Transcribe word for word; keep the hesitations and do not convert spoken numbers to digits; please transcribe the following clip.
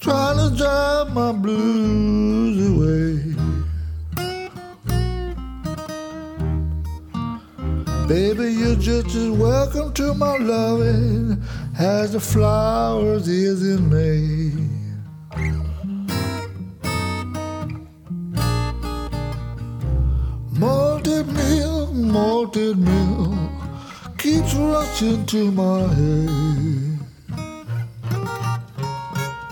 trying to drive my blues away. Baby, you're just as welcome to my loving as the flowers is in May. Malted milk, malted milk keeps rushing to my head.